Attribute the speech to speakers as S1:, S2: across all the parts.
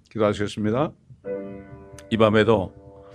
S1: 기도하시겠습니다. 이 밤에도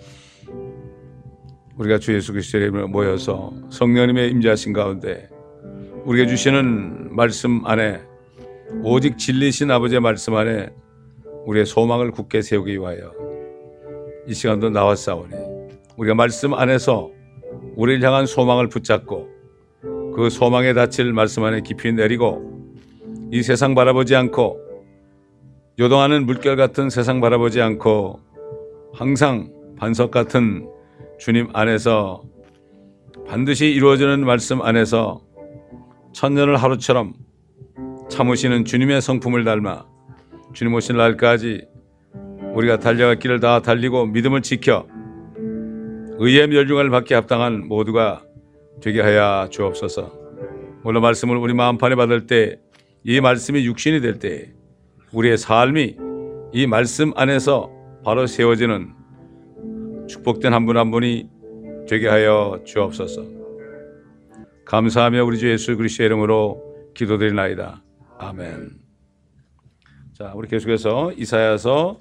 S1: 우리가 주 예수 그리스도의 이름으로 모여서 성령님의 임재하신 가운데 우리가 주시는 말씀 안에, 오직 진리신 아버지의 말씀 안에 우리의 소망을 굳게 세우기 위하여 이 시간도 나왔사오니, 우리가 말씀 안에서 우리를 향한 소망을 붙잡고 그 소망에 닫힐 말씀 안에 깊이 내리고, 이 세상 바라보지 않고, 요동하는 물결 같은 세상 바라보지 않고 항상 반석 같은 주님 안에서 반드시 이루어지는 말씀 안에서 천년을 하루처럼 참으시는 주님의 성품을 닮아 주님 오실 날까지 우리가 달려갈 길을 다 달리고 믿음을 지켜 의의 멸중을 받기 합당한 모두가 되게 하여 주옵소서. 물론 말씀을 우리 마음판에 받을 때, 이 말씀이 육신이 될 때 우리의 삶이 이 말씀 안에서 바로 세워지는 축복된 한 분 한 분이 되게 하여 주옵소서. 감사하며 우리 주 예수 그리스도의 이름으로 기도드리나이다. 아멘. 자, 우리 계속해서 이사야서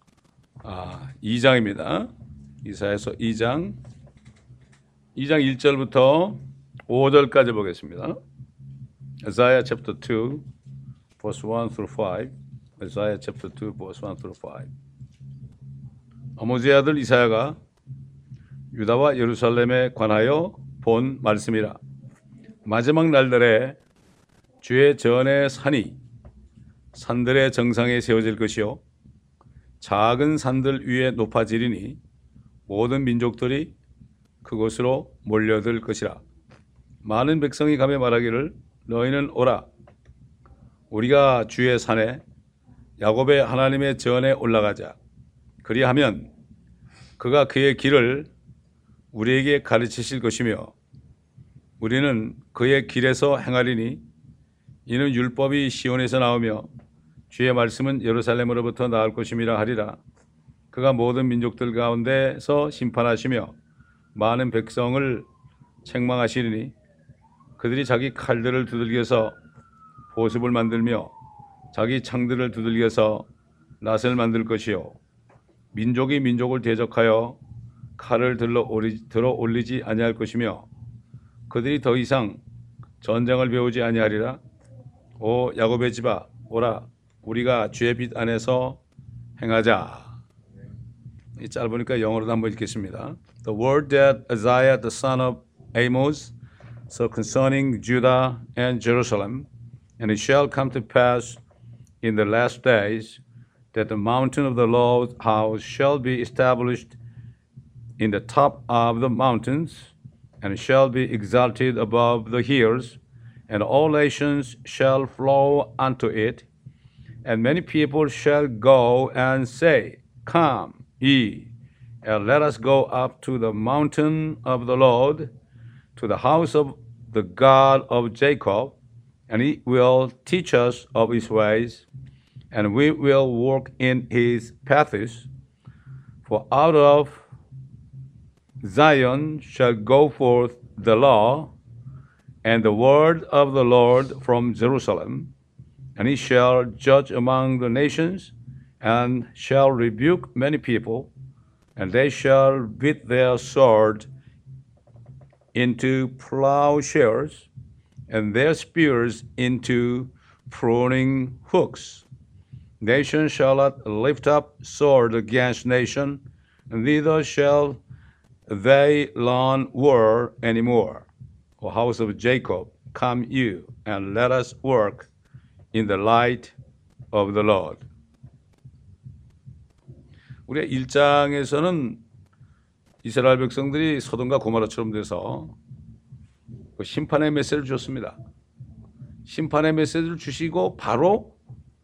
S1: 2장입니다. 이사야서 2장 1절부터 5절까지 보겠습니다. Isaiah chapter 2 verse 1 through 5. Isaiah chapter 2 verse 1 through 5. 아모즈의 아들 이사야가 유다와 예루살렘에 관하여 본 말씀이라. 마지막 날들에 주의 전의 산이 산들의 정상에 세워질 것이요 작은 산들 위에 높아지리니 모든 민족들이 그곳으로 몰려들 것이라. 많은 백성이 가며 말하기를 너희는 오라, 우리가 주의 산에 야곱의 하나님의 전에 올라가자. 그리하면 그가 그의 길을 우리에게 가르치실 것이며 우리는 그의 길에서 행하리니 이는 율법이 시온에서 나오며 주의 말씀은 예루살렘으로부터 나올 것임이라 하리라. 그가 모든 민족들 가운데서 심판하시며 많은 백성을 책망하시리니 그들이 자기 칼들을 두들겨서 보습을 만들며 자기 창들을 두들겨서 낫을 만들 것이요 민족이 민족을 대적하여 칼을 들어 올리지 아니할 것이며 그들이 더 이상 전쟁을 배우지 아니하리라. 오 야곱의 집아, 오라, 우리가 주의 빛 안에서 행하자. 이 짧으니까 영어로도 한번 읽겠습니다. The word that Isaiah the son of Amos saw concerning Judah and Jerusalem, and it shall come to pass in the last days that the mountain of the Lord's house shall be established in the top of the mountains, and shall be exalted above the hills, and all nations shall flow unto it, and many people shall go and say, Come ye, and let us go up to the mountain of the Lord, to the house of the God of Jacob, and he will teach us of his ways, and we will walk in his paths. For out of Zion shall go forth the law and the word of the Lord from Jerusalem, and he shall judge among the nations, and shall rebuke many people, and they shall beat their sword into plowshares, and their spears into pruning hooks. Nation shall not lift up sword against nation, neither shall they learn war anymore. O house of Jacob, come you, and let us work in the light of the Lord. 우리 1장에서는 이스라엘 백성들이 소돔과 고모라처럼 돼서 심판의 메시지를 주셨습니다. 심판의 메시지를 주시고 바로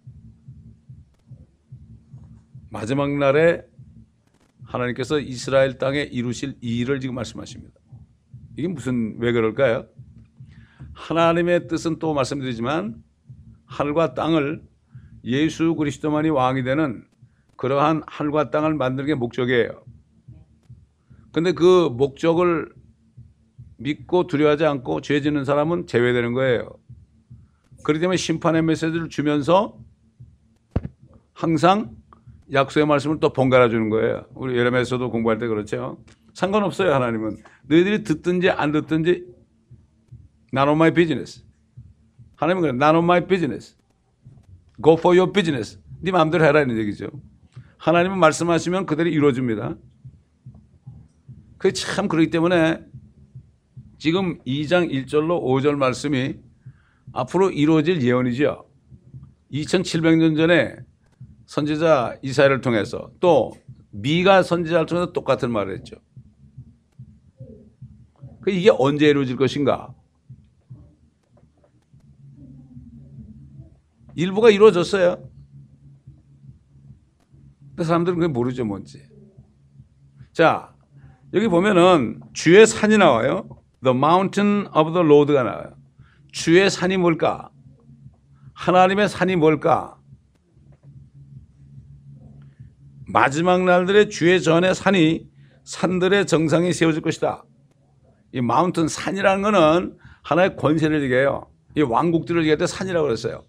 S1: 마지막 날에 하나님께서 이스라엘 땅에 이루실 이 일을 지금 말씀하십니다. 이게 왜 그럴까요? 하나님의 뜻은 또 말씀드리지만 하늘과 땅을 예수 그리스도만이 왕이 되는 그러한 하늘과 땅을 만드는 게 목적이에요. 근데 그 목적을 믿고 두려워하지 않고 죄 짓는 사람은 제외되는 거예요. 그렇기 때문에 심판의 메시지를 주면서 항상 약속의 말씀을 또 번갈아 주는 거예요. 우리 예레미야서도 공부할 때 그렇죠. 상관없어요. 하나님은 너희들이 듣든지 안 듣든지 none of my business. 하나님은 그래, none of my business. Go for your business. 네 마음대로 해라 이런 얘기죠. 하나님은 말씀하시면 그대로 이루어집니다. 그게 참 그렇기 때문에 지금 2장 1절로 5절 말씀이 앞으로 이루어질 예언이죠. 2700년 전에 선지자 이사야를 통해서 또 미가 선지자를 통해서 똑같은 말을 했죠. 이게 언제 이루어질 것인가? 일부가 이루어졌어요. 근데 사람들은 그게 모르죠, 뭔지. 자, 여기 보면은 주의 산이 나와요. The mountain of the Lord가 나와요. 주의 산이 뭘까? 하나님의 산이 뭘까? 마지막 날들의 주의 전의 산이 산들의 정상이 세워질 것이다. 이 마운틴 산이라는 거는 하나의 권세를 얘기해요. 이 왕국들을 얘기할 때 산이라고 그랬어요.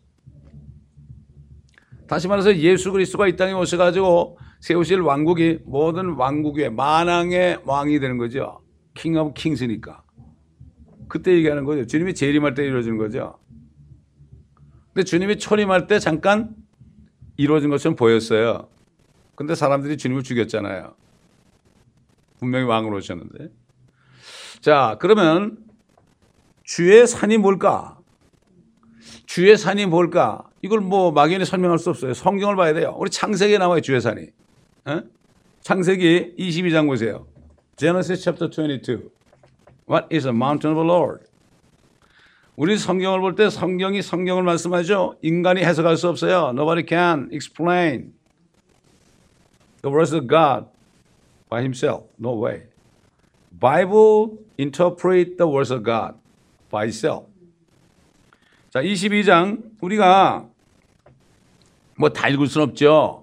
S1: 다시 말해서 예수 그리스도가 이 땅에 오셔가지고 세우실 왕국이 모든 왕국 위에 만왕의 왕이 되는 거죠. 킹 오브 킹스니까. 그때 얘기하는 거죠. 주님이 재림할 때 이루어지는 거죠. 근데 주님이 초림할 때 잠깐 이루어진 것처럼 보였어요. 근데 사람들이 주님을 죽였잖아요. 분명히 왕으로 오셨는데. 자, 그러면 주의 산이 뭘까? 주의 산이 뭘까? 이걸 뭐 막연히 설명할 수 없어요. 성경을 봐야 돼요. 우리 창세기에 나와요, 주의 산이. 에? 창세기 22장 보세요. Genesis chapter 22. What is the mountain of the Lord? 우리 성경을 볼 때 성경이 성경을 말씀하죠. 인간이 해석할 수 없어요. Nobody can explain the words of God by himself. No way. Bible interpret the words of God by itself. 자, 22장 우리가 뭐 다 읽을 수는 없죠.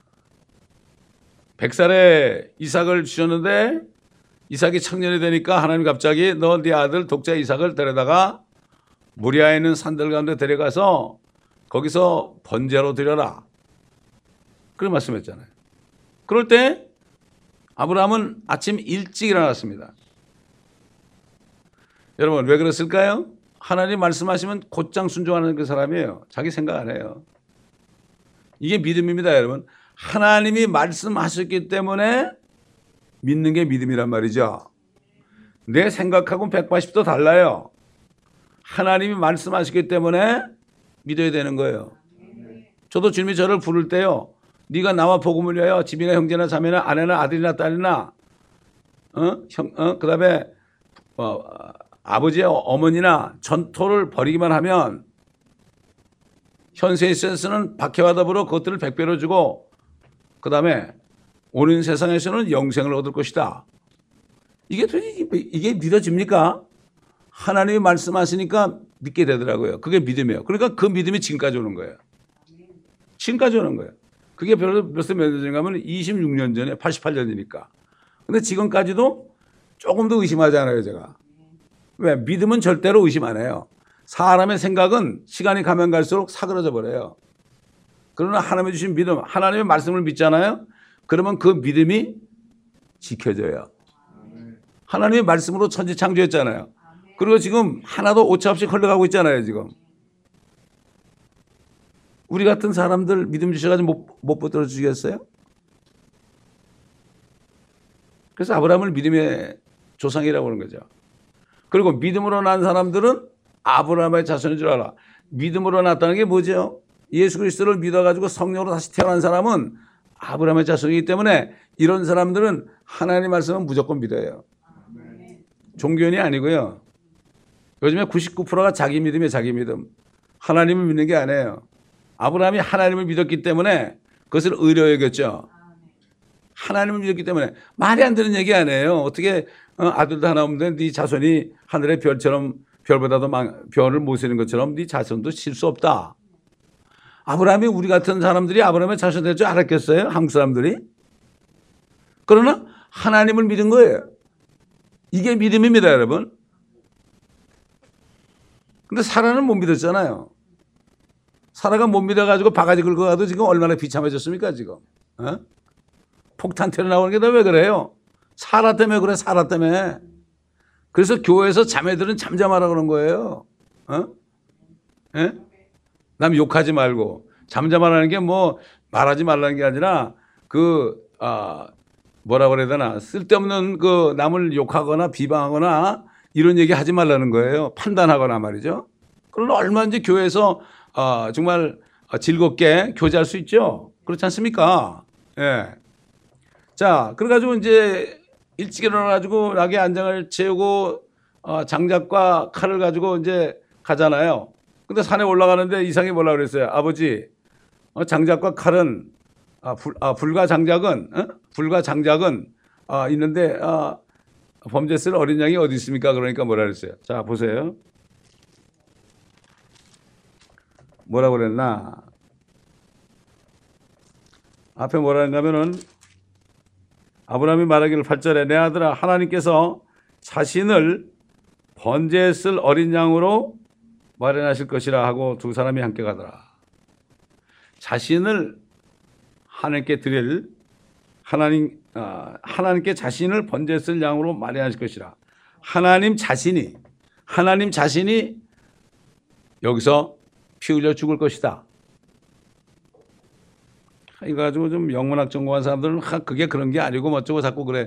S1: 100살에 이삭을 주셨는데 이삭이 청년이 되니까 하나님이 갑자기 너 네 아들 독자 이삭을 데려다가 모리아에 있는 산들 가운데 데려가서 거기서 번제로 드려라. 그런 말씀했잖아요. 그럴 때 아브라함은 아침 일찍 일어났습니다. 여러분 왜 그랬을까요? 하나님 말씀하시면 곧장 순종하는 그 사람이에요. 자기 생각 안 해요. 이게 믿음입니다, 여러분. 하나님이 말씀하셨기 때문에 믿는 게 믿음이란 말이죠. 내 생각하고는 180도 달라요. 하나님이 말씀하셨기 때문에 믿어야 되는 거예요. 저도 주님이 저를 부를 때요. 네가 나와 복음을 위하여 집이나 형제나 자매나 아내나 아들이나 딸이나 그다음에 아버지의 어머니나 전토를 벌이기만 하면 현세의 센스는 박해와 더불어 그것들을 100배로 주고 그다음에 오는 세상에서는 영생을 얻을 것이다. 이게 믿어집니까? 하나님이 말씀하시니까 믿게 되더라고요. 그게 믿음이에요. 그러니까 그 믿음이 지금까지 오는 거예요. 지금까지 오는 거예요. 그게 벌써 몇 년 전인가 하면 26년 전에 88년이니까. 근데 지금까지도 조금 더 의심하지 않아요, 제가. 왜? 믿음은 절대로 의심 안 해요. 사람의 생각은 시간이 가면 갈수록 사그러져 버려요. 그러나 하나님이 주신 믿음, 하나님의 말씀을 믿잖아요. 그러면 그 믿음이 지켜져요. 하나님의 말씀으로 천지 창조했잖아요. 그리고 지금 하나도 오차없이 흘러가고 있잖아요, 지금. 우리 같은 사람들 믿음 주셔가지고 못 붙들어 주시겠어요? 그래서 아브라함을 믿음의 조상이라고 하는 거죠. 그리고 믿음으로 난 사람들은 아브라함의 자손인 줄 알아. 믿음으로 났다는 게 뭐죠? 예수 그리스도를 믿어가지고 성령으로 다시 태어난 사람은 아브라함의 자손이기 때문에 이런 사람들은 하나님의 말씀은 무조건 믿어요. 종교인이 아니고요. 요즘에 99%가 자기 믿음이에요. 자기 믿음. 하나님을 믿는 게 아니에요. 아브라함이 하나님을 믿었기 때문에 그것을 의로 여겼죠. 하나님을 믿었기 때문에 말이 안 되는 얘기 아니에요. 어떻게 아들도 하나 없는데 네 자손이 하늘의 별처럼 별보다도 별을 못 세는 것처럼 네 자손도 칠 수 없다. 아브라함이 우리 같은 사람들이 아브라함의 자손 될 줄 알았겠어요? 한국 사람들이? 그러나 하나님을 믿은 거예요. 이게 믿음입니다, 여러분. 근데 사라는 못 믿었잖아요. 사라가 못 믿어가지고 바가지 긁어가도 지금 얼마나 비참해졌습니까, 지금. 어? 폭탄 튀어 나오는 게 다 왜 그래요? 사라 때문에 그래, 사라 때문에. 그래서 교회에서 자매들은 잠잠하라 그런 거예요. 어? 예? 남 욕하지 말고. 잠잠하라는 게 뭐 말하지 말라는 게 아니라 뭐라 그래야 되나, 쓸데없는 남을 욕하거나 비방하거나 이런 얘기 하지 말라는 거예요. 판단하거나 말이죠. 그러나 얼마든지 교회에서 정말 즐겁게 교제할 수 있죠. 그렇지 않습니까? 예. 자, 그래가지고 이제 일찍 일어나가지고 낙에 안장을 채우고 장작과 칼을 가지고 이제 가잖아요. 근데 산에 올라가는데 이상이 뭐라 그랬어요? 아버지, 장작과 칼은 불과 장작은 있는데 범죄 쓸 어린 양이 어디 있습니까? 그러니까 뭐라 그랬어요? 자, 보세요. 뭐라 그랬나? 앞에 뭐라 했냐면은 아브라함이 말하기를 8절에 내 아들아 하나님께서 자신을 번제에 쓸 어린 양으로 마련하실 것이라 하고 두 사람이 함께 가더라. 자신을 하나님께 드릴 하나님께 자신을 번제에 쓸 양으로 마련하실 것이라. 하나님 자신이 여기서 피 흘려 죽을 것이다. 이거 가지고 좀 영문학 전공한 사람들은 그게 그런 게 아니고 뭐 어쩌고 자꾸 그래.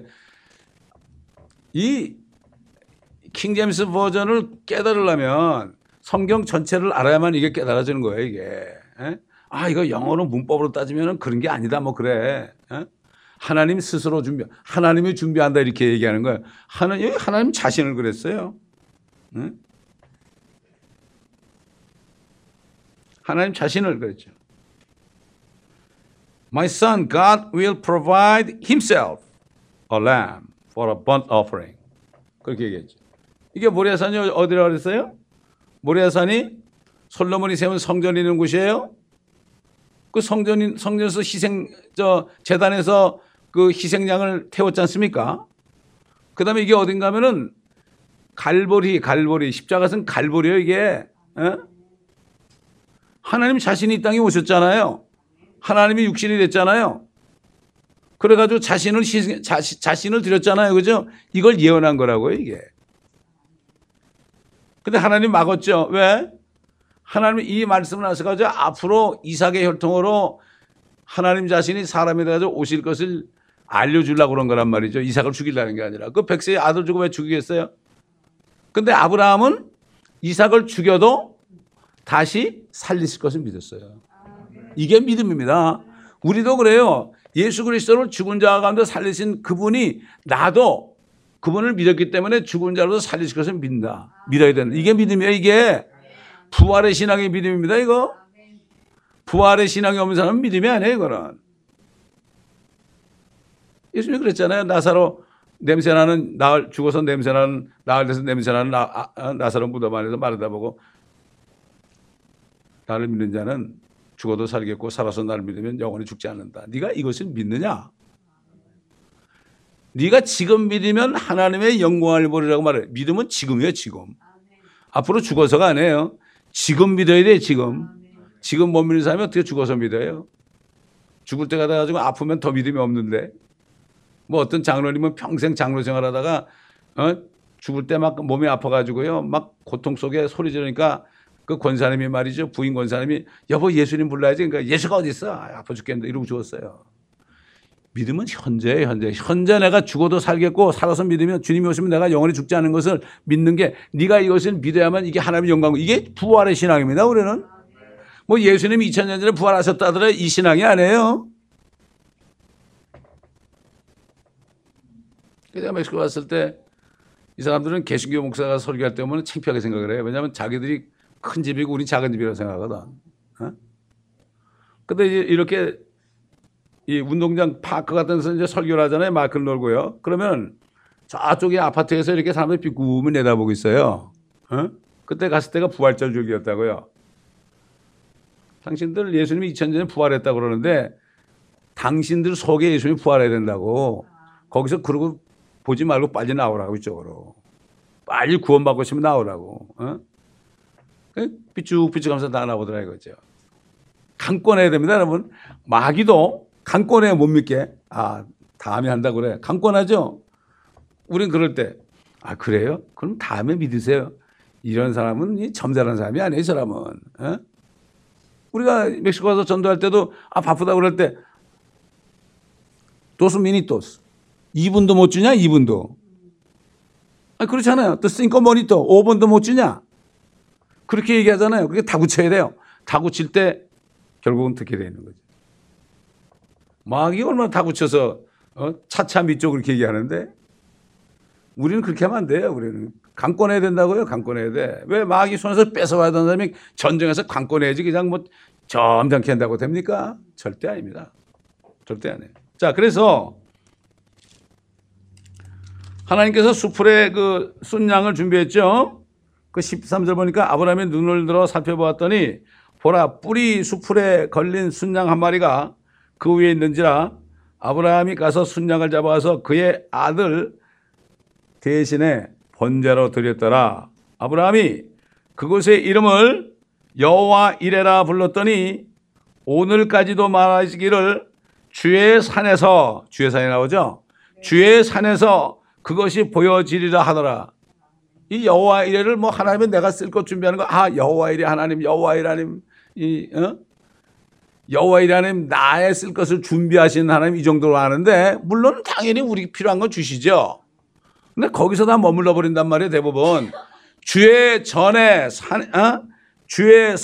S1: 이 킹제임스 버전을 깨달으려면 성경 전체를 알아야만 이게 깨달아지는 거예요, 이게. 에? 이거 영어로 문법으로 따지면 그런 게 아니다, 뭐 그래. 에? 하나님 스스로 하나님이 준비한다 이렇게 얘기하는 거예요. 하나님 자신을 그랬어요. 에? 하나님 자신을 그랬죠. My son, God will provide himself a lamb for a burnt offering. 그렇게 얘기했죠. 이게 모리아산이 어디라고 그랬어요? 모리아산이 솔로몬이 세운 성전이 있는 곳이에요. 그 성전에서 제단에서 그 희생양을 태웠지 않습니까? 그 다음에 이게 어딘가 하면은 갈보리, 십자가선 갈보리요, 이게. 에? 하나님 자신이 이 땅에 오셨잖아요. 하나님이 육신이 됐잖아요. 그래가지고 자신을 드렸잖아요. 그죠? 이걸 예언한 거라고요, 이게. 근데 하나님 막았죠. 왜? 하나님이 이 말씀을 하셔가지고 앞으로 이삭의 혈통으로 하나님 자신이 사람이 돼가지고 오실 것을 알려주려고 그런 거란 말이죠. 이삭을 죽이려는 게 아니라. 그 백세의 아들 주고 왜 죽이겠어요? 근데 아브라함은 이삭을 죽여도 다시 살리실 것을 믿었어요. 이게 믿음입니다. 우리도 그래요. 예수 그리스도를 죽은 자 가운데 살리신 그분이 나도 그분을 믿었기 때문에 죽은 자로도 살리실 것을 믿는다. 믿어야 된다. 이게 믿음이에요. 이게 부활의 신앙의 믿음입니다. 이거 부활의 신앙이 없는 사람은 믿음이 아니에요. 이거는 예수님이 그랬잖아요. 나사로 냄새나는 죽어서 냄새나는 나흘 돼서 냄새나는 나사로 무덤 안에서 마르다 보고 나를 믿는 자는 죽어도 살겠고 살아서 나를 믿으면 영원히 죽지 않는다. 네가 이것을 믿느냐? 네가 지금 믿으면 하나님의 영광을 보리라고 말해. 믿음은 지금이에요. 지금. 앞으로 죽어서가 아니에요. 지금 믿어야 돼. 지금 못 믿는 사람이 어떻게 죽어서 믿어요? 죽을 때가 돼가지고 아프면 더 믿음이 없는데 뭐 어떤 장로님은 평생 장로 생활하다가 죽을 때 막 몸이 아파가지고요 막 고통 속에 소리 지르니까 그 권사님이 말이죠. 부인 권사님이 여보 예수님 불러야지. 그러니까 예수가 어디 있어? 아파 죽겠는데 이러고 죽었어요. 믿음은 현재예요. 현재 내가 죽어도 살겠고 살아서 믿으면 주님이 오시면 내가 영원히 죽지 않은 것을 믿는 게 네가 이것을 믿어야만 이게 하나님의 영광. 이게 부활의 신앙입니다. 우리는 뭐 예수님이 2000년 전에 부활하셨다 하더라도 이 신앙이 아니에요. 제가 멕시코 갔을 때 이 사람들은 개신교 목사가 설교할 때 보면 창피하게 생각을 해요. 왜냐하면 자기들이 큰 집이고 우린 작은 집이라고 생각하거든. 근데 이제 이렇게 이 운동장 파크 같은 데서 이제 설교를 하잖아요. 마크를 놀고요. 그러면 저쪽에 아파트에서 이렇게 사람들이 비꾸면 내다보고 있어요. 그때 갔을 때가 부활절 주기였다고요. 당신들 예수님이 2000년 전에 부활했다고 그러는데 당신들 속에 예수님이 부활해야 된다고. 거기서 그러고 보지 말고 빨리 나오라고 이쪽으로. 빨리 구원받고 싶으면 나오라고. 삐쭉삐쭉 하면서 다 나오더라 이거죠. 강권해야 됩니다, 여러분. 마귀도 강권해 못 믿게. 아, 다음에 한다고 그래. 강권하죠? 우린 그럴 때, 아, 그래요? 그럼 다음에 믿으세요. 이런 사람은 점잖은 사람이 아니에요, 이 사람은. 어? 우리가 멕시코 가서 전도할 때도, 아, 바쁘다 그럴 때, 도스 미니토스. 2분도 못 주냐? 2분도. 아, 그렇잖아요. 또 cinco minutos. 5분도 못 주냐? 그렇게 얘기하잖아요. 그게 다 굳혀야 돼요. 다 굳힐 때 결국은 듣게 되는 거죠. 마귀 얼마나 다 굳혀서 차차 믿죠 그렇게 얘기하는데 우리는 그렇게 하면 안 돼요. 우리는 강권해야 된다고요. 강권해야 돼. 왜 마귀 손에서 뺏어와야 되는 사람이 전쟁에서 강권해야지 그냥 뭐 점잖게 한다고 됩니까? 절대 아닙니다. 절대 아니에요. 자, 그래서 하나님께서 수풀에 그 순양을 준비했죠. 그 13절 보니까 아브라함이 눈을 들어 살펴보았더니 보라 뿔이 수풀에 걸린 순양 한 마리가 그 위에 있는지라 아브라함이 가서 순양을 잡아와서 그의 아들 대신에 번제로 드렸더라. 아브라함이 그곳의 이름을 여호와 이레라 불렀더니 오늘까지도 말하시기를 주의 산에서 주의 산이 나오죠. 주의 산에서 그것이 보여지리라 하더라. 이 여호와 이레를 뭐 하나님은 내가 쓸 것 준비하는 거. 아, 여호와 이레 하나님, 여호와 이레 하나님, 여호와 이레 하나님 나의 쓸 것을 준비하신 하나님 이 정도로 아는데 물론 당연히 우리 필요한 건 주시죠. 근데 거기서 다 머물러 버린단 말이에요. 대부분 주의 전에 주의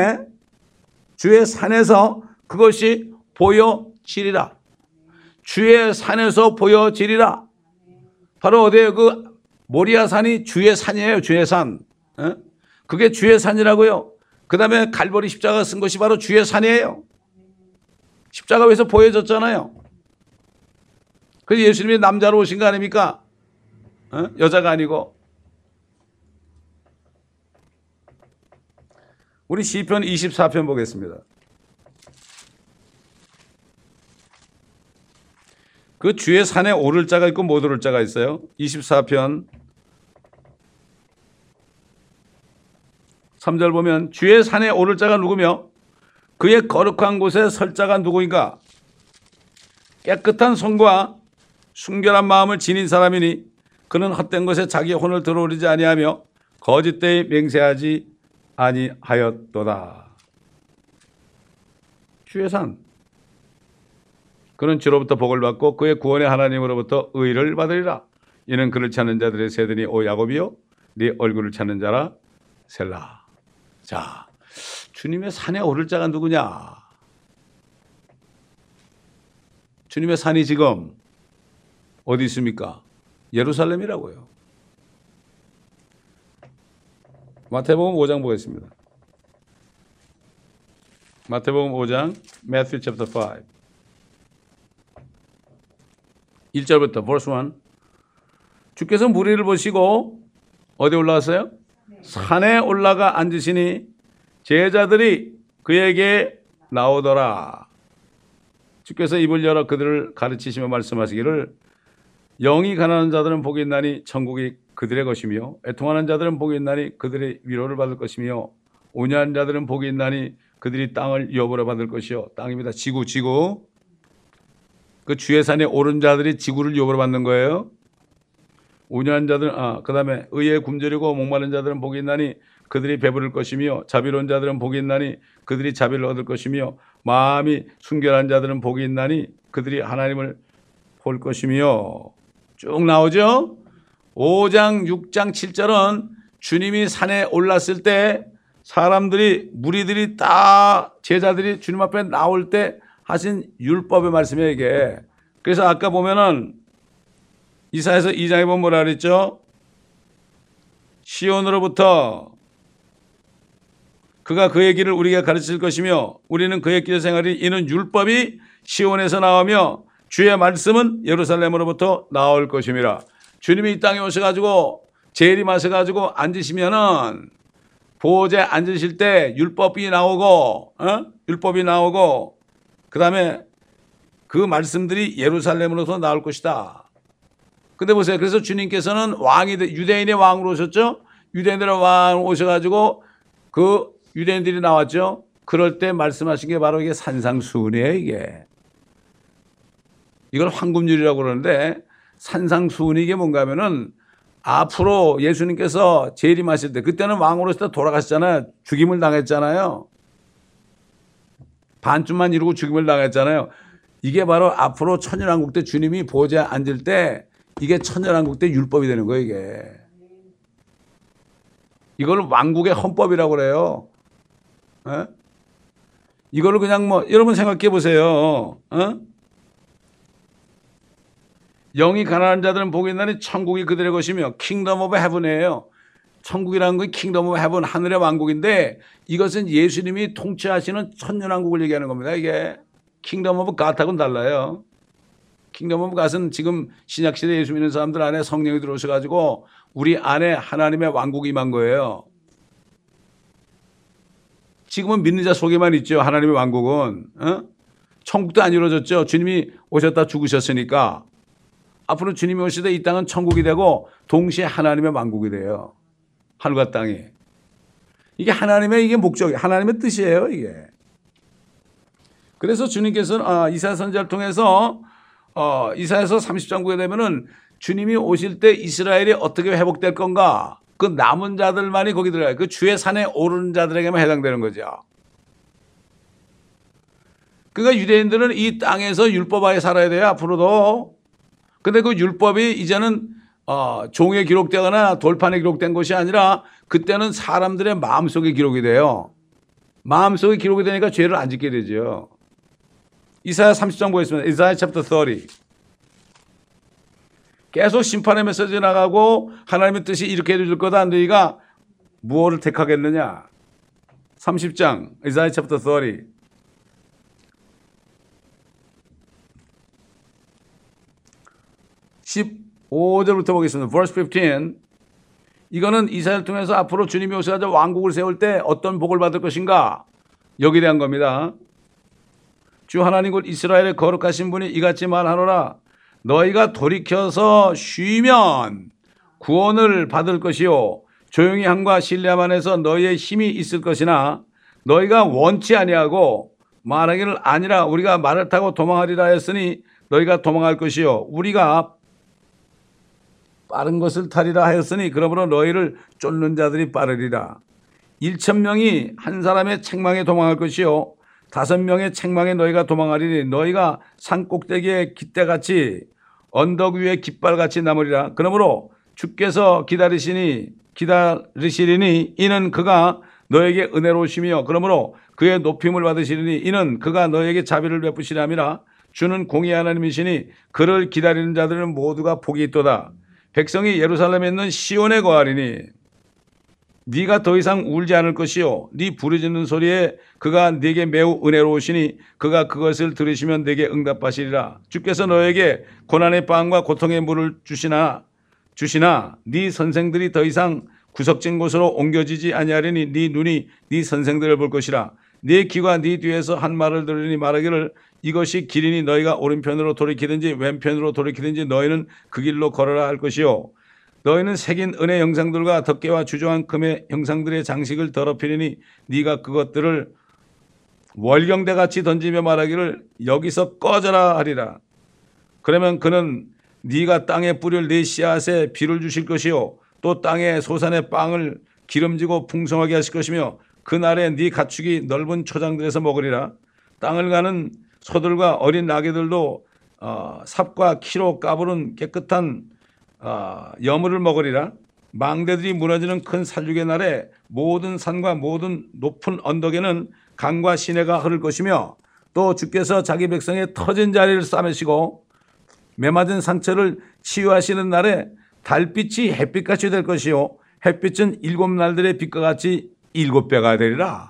S1: 산에서 그것이 보여지리라. 주의 산에서 보여지리라. 바로 어디에요? 그 모리아 산이 주의 산이에요. 주의 산. 그게 주의 산이라고요. 그 다음에 갈보리 십자가 쓴 것이 바로 주의 산이에요. 십자가 위에서 보여졌잖아요. 그래서 예수님이 남자로 오신 거 아닙니까? 여자가 아니고. 우리 시편 24편 보겠습니다. 그 주의 산에 오를 자가 있고 못 오를 자가 있어요. 24편 3절 보면 주의 산에 오를 자가 누구며 그의 거룩한 곳에 설 자가 누구인가? 깨끗한 손과 순결한 마음을 지닌 사람이니 그는 헛된 것에 자기 혼을 들어올리지 아니하며 거짓되이 맹세하지 아니하였도다. 주의 산. 그는 주로부터 복을 받고 그의 구원의 하나님으로부터 의를 받으리라. 이는 그를 찾는 자들의 세더니 오 야곱이요 네 얼굴을 찾는 자라 셀라. 자, 주님의 산에 오를 자가 누구냐? 주님의 산이 지금 어디 있습니까? 예루살렘이라고요. 마태복음 5장 보겠습니다. 마태복음 5장 Matthew chapter 5 1절부터 verse 1 주께서 무리를 보시고 어디 올라왔어요? 산에 올라가 앉으시니 제자들이 그에게 나오더라. 주께서 입을 열어 그들을 가르치시며 말씀하시기를 영이 가난한 자들은 복이 있나니 천국이 그들의 것이며 애통하는 자들은 복이 있나니 그들의 위로를 받을 것이며 온유한 자들은 복이 있나니 그들이 땅을 유업으로 받을 것이요. 땅입니다. 지구. 그 주의 산에 오른 자들이 지구를 유업으로 받는 거예요. 온유한 자들은 그 다음에 의에 굶주리고 목마른 자들은 복이 있나니 그들이 배부를 것이며 자비로운 자들은 복이 있나니 그들이 자비를 얻을 것이며 마음이 순결한 자들은 복이 있나니 그들이 하나님을 볼 것이며 쭉 나오죠. 5장 6장 7절은 주님이 산에 올랐을 때 사람들이 무리들이 다 제자들이 주님 앞에 나올 때 하신 율법의 말씀이에요 이게. 그래서 아까 보면은 이사야서 2장에 보면 뭐라 그랬죠? 시온으로부터 그가 그의 길을 우리에게 가르칠 것이며 우리는 그의 길을 생활이 이는 율법이 시온에서 나오며 주의 말씀은 예루살렘으로부터 나올 것임이라. 주님이 이 땅에 오셔가지고 재림하셔가지고 앉으시면은 보호자에 앉으실 때 율법이 나오고 율법이 나오고 그 다음에 그 말씀들이 예루살렘으로서 나올 것이다. 근데 보세요. 그래서 주님께서는 왕이 유대인의 왕으로 오셨죠. 유대인들의 왕으로 오셔가지고 그 유대인들이 나왔죠. 그럴 때 말씀하신 게 바로 이게 산상수훈이에요 이게. 이걸 황금률이라고 그러는데 산상수훈이 이게 뭔가 하면은 앞으로 예수님께서 재림하실 때 그때는 왕으로서 돌아가시잖아요. 죽임을 당했잖아요. 반쯤만 이루고 죽임을 당했잖아요. 이게 바로 앞으로 천년왕국 때 주님이 보좌에 앉을 때 이게 천년왕국 때 율법이 되는 거예요. 이게. 이걸 왕국의 헌법이라고 그래요. 에? 이거를 그냥 뭐 여러분 생각해 보세요. 영이 가난한 자들은 복이 있나니 천국이 그들의 것이며 킹덤 오브 헤븐이에요. 천국이라는 건 킹덤 오브 헤븐 하늘의 왕국인데 이것은 예수님이 통치하시는 천년왕국을 얘기하는 겁니다. 이게 킹덤 오브 갓하고는 달라요. 킹덤 오브 갓은 지금 신약시대 예수 믿는 사람들 안에 성령이 들어오셔가지고 우리 안에 하나님의 왕국이 임한 거예요. 지금은 믿는 자 속에만 있죠. 하나님의 왕국은. 천국도 안 이루어졌죠. 주님이 오셨다 죽으셨으니까. 앞으로 주님이 오시되 이 땅은 천국이 되고 동시에 하나님의 왕국이 돼요. 하늘과 땅이. 이게 하나님의 이게 목적이 하나님의 뜻이에요. 이게. 그래서 주님께서는 이사야 선지자를 통해서 이사야서 30장 9에 되면은 주님이 오실 때 이스라엘이 어떻게 회복될 건가? 그 남은 자들만이 거기 들어가요. 그 주의 산에 오르는 자들에게만 해당되는 거죠. 그러니까 유대인들은 이 땅에서 율법 아래 살아야 돼요. 앞으로도. 근데 그 율법이 이제는 종에 기록되거나 돌판에 기록된 것이 아니라 그때는 사람들의 마음속에 기록이 돼요. 마음속에 기록이 되니까 죄를 안 짓게 되죠. 이사야 30장 보겠습니다. 이사야 챕터 30. 계속 심판의 메시지 나가고 하나님의 뜻이 이렇게 해줄 거다. 너희가 무엇을 택하겠느냐. 30장 이사야 챕터 30. (15절부터) 보겠습니다. verse 15. 이거는 이사야를 통해서 앞으로 주님이 오셔서 왕국을 세울 때 어떤 복을 받을 것인가 여기에 대한 겁니다. 주 하나님 곧 이스라엘의 거룩하신 분이 이같이 말하노라. 너희가 돌이켜서 쉬면 구원을 받을 것이요 조용히 함과 신뢰함 안에서 너희의 힘이 있을 것이나 너희가 원치 아니하고 말하기를 아니라 우리가 말을 타고 도망하리라 했으니 너희가 도망할 것이요 우리가 빠른 것을 타리라 하였으니 그러므로 너희를 쫓는 자들이 빠르리라. 1,000명이 한 사람의 책망에 도망할 것이요 5명의 책망에 너희가 도망하리니 너희가 산 꼭대기에 깃대같이 언덕 위에 깃발같이 남으리라. 그러므로 주께서 기다리시리니 이는 그가 너에게 은혜로우시며 그러므로 그의 높임을 받으시리니 이는 그가 너에게 자비를 베푸시리라. 주는 공의 하나님이시니 그를 기다리는 자들은 모두가 복이 있도다. 백성이 예루살렘에 있는 시온에 거하리니 네가 더 이상 울지 않을 것이요 네 부르짖는 소리에 그가 네게 매우 은혜로우시니 그가 그것을 들으시면 네게 응답하시리라. 주께서 너에게 고난의 빵과 고통의 물을 주시나 네 선생들이 더 이상 구석진 곳으로 옮겨지지 아니하리니 네 눈이 네 선생들을 볼 것이라. 네 귀가 네 뒤에서 한 말을 들으니 말하기를 이것이 길이니 너희가 오른편으로 돌이키든지 왼편으로 돌이키든지 너희는 그 길로 걸어라 할 것이요 너희는 새긴 은의 형상들과 덮개와 주저한 금의 형상들의 장식을 더럽히리니 네가 그것들을 월경대같이 던지며 말하기를 여기서 꺼져라 하리라. 그러면 그는 네가 땅에 뿌릴 네 씨앗에 비를 주실 것이요 또 땅에 소산의 빵을 기름지고 풍성하게 하실 것이며 그날에 네 가축이 넓은 초장들에서 먹으리라. 땅을 가는 소들과 어린 나귀들도 삽과 키로 까부른 깨끗한 여물을 먹으리라. 망대들이 무너지는 큰 살육의 날에 모든 산과 모든 높은 언덕에는 강과 시내가 흐를 것이며 또 주께서 자기 백성의 터진 자리를 싸매시고 메맞은 상처를 치유하시는 날에 달빛이 햇빛같이 될 것이요 햇빛은 7날들의 빛과 같이 7배가 되리라.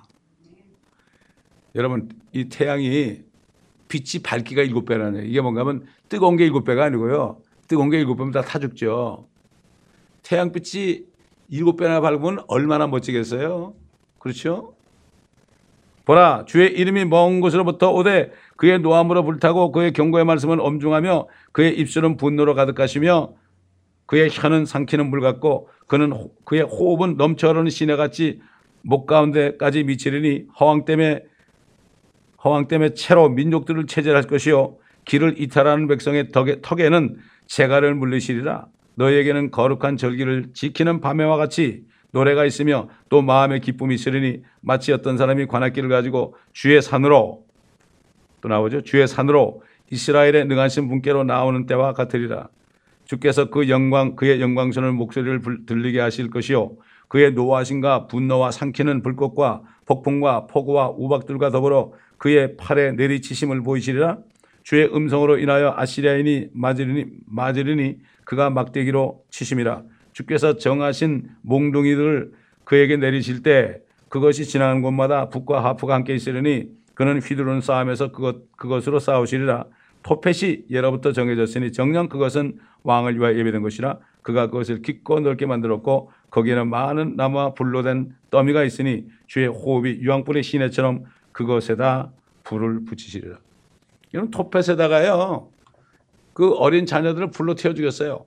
S1: 여러분 이 태양이 빛이 밝기가 7배라는 이게 뭔가 하면 뜨거운 게 7배가 아니고요. 뜨거운 게 7배면 다 죽죠. 태양빛이 7배나 밝으면 얼마나 멋지겠어요? 그렇죠? 보라 주의 이름이 먼 곳으로부터 오되 그의 노함으로 불타고 그의 경고의 말씀은 엄중하며 그의 입술은 분노로 가득하시며 그의 혀는 삼키는 물 같고 그의 호흡은 넘쳐 흐르는 시내같이 목 가운데까지 미치리니 허황 때문에 채로 민족들을 체질할 것이요 길을 이탈하는 백성의 턱에는 재갈을 물리시리라. 너희에게는 거룩한 절기를 지키는 밤에와 같이 노래가 있으며 또 마음의 기쁨이 있으리니 마치 어떤 사람이 관악기를 가지고 주의 산으로, 또 나오죠, 주의 산으로 이스라엘의 능하신 분께로 나오는 때와 같으리라. 주께서 그의 영광스러운 목소리를 들리게 하실 것이요 그의 노하심과 분노와 삼키는 불꽃과 폭풍과 폭우와 우박들과 더불어 그의 팔에 내리치심을 보이시리라. 주의 음성으로 인하여 아시리아인이 맞으리니 그가 막대기로 치심이라. 주께서 정하신 몽둥이들을 그에게 내리실 때 그것이 지나가는 곳마다 붓과 하프가 함께 있으리니 그는 휘두르는 싸움에서 그것으로 싸우시리라. 토펫이 예로부터 정해졌으니 정녕 그것은 왕을 위하여 예비된 것이라. 그가 그것을 깊고 넓게 만들었고 거기에는 많은 나무와 불로 된 더미가 있으니 주의 호흡이 유황불의 시내처럼 그것에다 불을 붙이시리라. 이런 토펫에다가요 그 어린 자녀들을 불로 태워 죽였어요.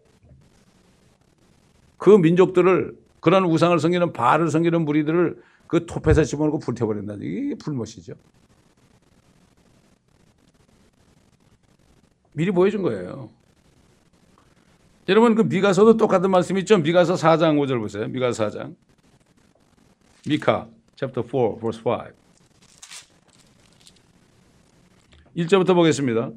S1: 그 민족들을, 그런 우상을 섬기는 바알을 섬기는 무리들을 그 토펫에 집어넣고 불태워버린다는 이게 불못이죠. 미리 보여준 거예요. 여러분 그 미가서도 똑같은 말씀이 있죠. 미가서 4장 5절 보세요. 미가서 4장. 미카 chapter 4 verse 5. 1절부터 보겠습니다.